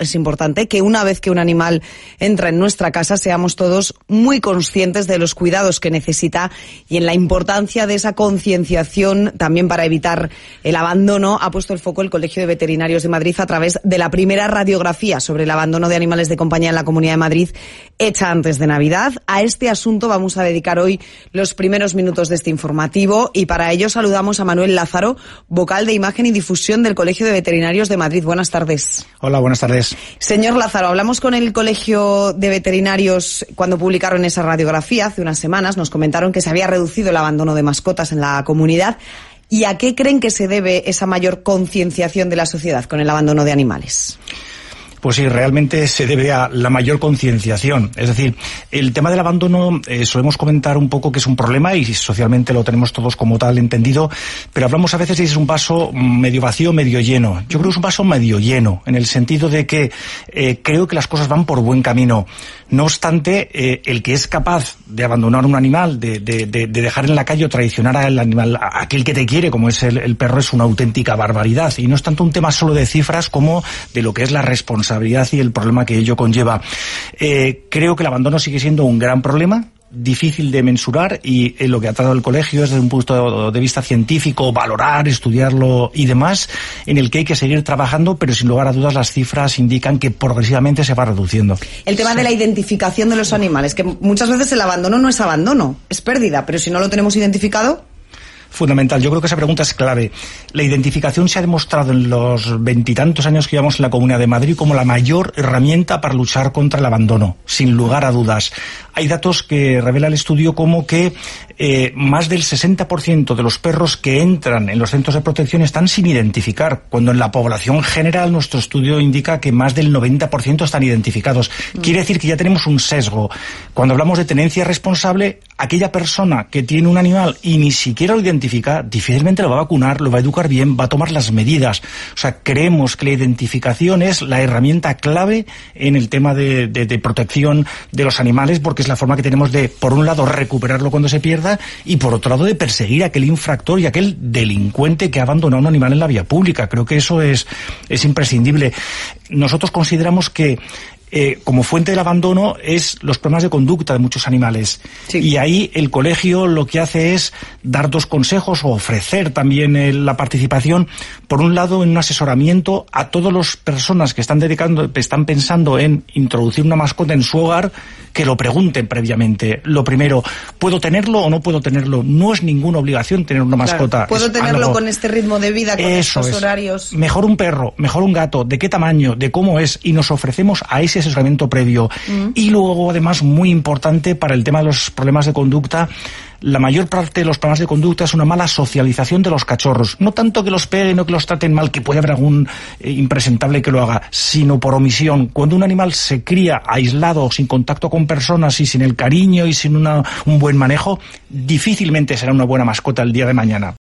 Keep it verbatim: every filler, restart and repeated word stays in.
es importante que una vez que un animal entra en nuestra casa seamos todos muy conscientes de los cuidados que necesita y en la importancia de esa concienciación también para evitar el abandono. Ha puesto el foco el Colegio de Veterinarios de Madrid a través de la primera radiografía sobre el abandono de animales de compañía en la Comunidad de Madrid hecha antes de Navidad. A este asunto vamos a dedicar hoy los primeros minutos de este informativo y para ello saludamos a Manuel Lázaro, vocal de Imagen y Difusión del Colegio de Veterinarios de Madrid. Buenas tardes. Hola, buenas tardes. Señor Lázaro, hablamos con el Colegio de Veterinarios cuando publicaron esa radiografía hace unas semanas. Nos comentaron que se había reducido el abandono de mascotas en la comunidad. ¿Y a qué creen que se debe esa mayor concienciación de la sociedad con el abandono de animales? Pues sí, realmente se debe a la mayor concienciación. Es decir, el tema del abandono eh, solemos comentar un poco que es un problema y socialmente lo tenemos todos como tal entendido, pero hablamos a veces de si es un vaso medio vacío, medio lleno. Yo creo que es un vaso medio lleno, en el sentido de que eh, creo que las cosas van por buen camino. No obstante, eh, el que es capaz de abandonar un animal, de, de, de, de dejar en la calle o traicionar al animal, a aquel que te quiere, como es el, el perro, es una auténtica barbaridad. Y no es tanto un tema solo de cifras como de lo que es la responsabilidad y el problema que ello conlleva. Eh, creo que el abandono sigue siendo un gran problema, difícil de mensurar, y eh, lo que ha tratado el colegio es desde un punto de vista científico, valorar, estudiarlo y demás, en el que hay que seguir trabajando, pero sin lugar a dudas las cifras indican que progresivamente se va reduciendo. El tema de la identificación de los animales, que muchas veces el abandono no es abandono, es pérdida, pero si no lo tenemos identificado... Fundamental. Yo creo que esa pregunta es clave. La identificación se ha demostrado en los veintitantos años que llevamos en la Comunidad de Madrid como la mayor herramienta para luchar contra el abandono, sin lugar a dudas. Hay datos que revela el estudio como que eh, más del sesenta por ciento de los perros que entran en los centros de protección están sin identificar, cuando en la población general nuestro estudio indica que más del noventa por ciento están identificados. Mm. Quiere decir que ya tenemos un sesgo. Cuando hablamos de tenencia responsable, aquella persona que tiene un animal y ni siquiera lo identifica, difícilmente lo va a vacunar, lo va a educar bien, va a tomar las medidas. O sea, creemos que la identificación es la herramienta clave en el tema de, de, de protección de los animales, porque es la forma que tenemos de, por un lado, recuperarlo cuando se pierda y, por otro lado, de perseguir a aquel infractor y a aquel delincuente que ha abandonado un animal en la vía pública. Creo que eso es, es imprescindible. Nosotros consideramos que Eh, como fuente del abandono es los problemas de conducta de muchos animales. Sí. Y ahí el colegio lo que hace es dar dos consejos o ofrecer también eh, la participación, por un lado en un asesoramiento a todas las personas que están dedicando, están pensando en introducir una mascota en su hogar, que lo pregunten previamente. Lo primero, ¿puedo tenerlo o no puedo tenerlo? No es ninguna obligación tener una mascota. Claro. ¿Puedo es tenerlo algo... con este ritmo de vida, con Eso estos es. horarios? Mejor un perro, mejor un gato, de qué tamaño, de cómo es, y nos ofrecemos a ese asesoramiento previo. Mm. Y luego, además, muy importante para el tema de los problemas de conducta, la mayor parte de los problemas de conducta es una mala socialización de los cachorros. No tanto que los peguen o que los traten mal, que puede haber algún eh, impresentable que lo haga, sino por omisión. Cuando un animal se cría aislado, sin contacto con personas y sin el cariño y sin una, un buen manejo, difícilmente será una buena mascota el día de mañana.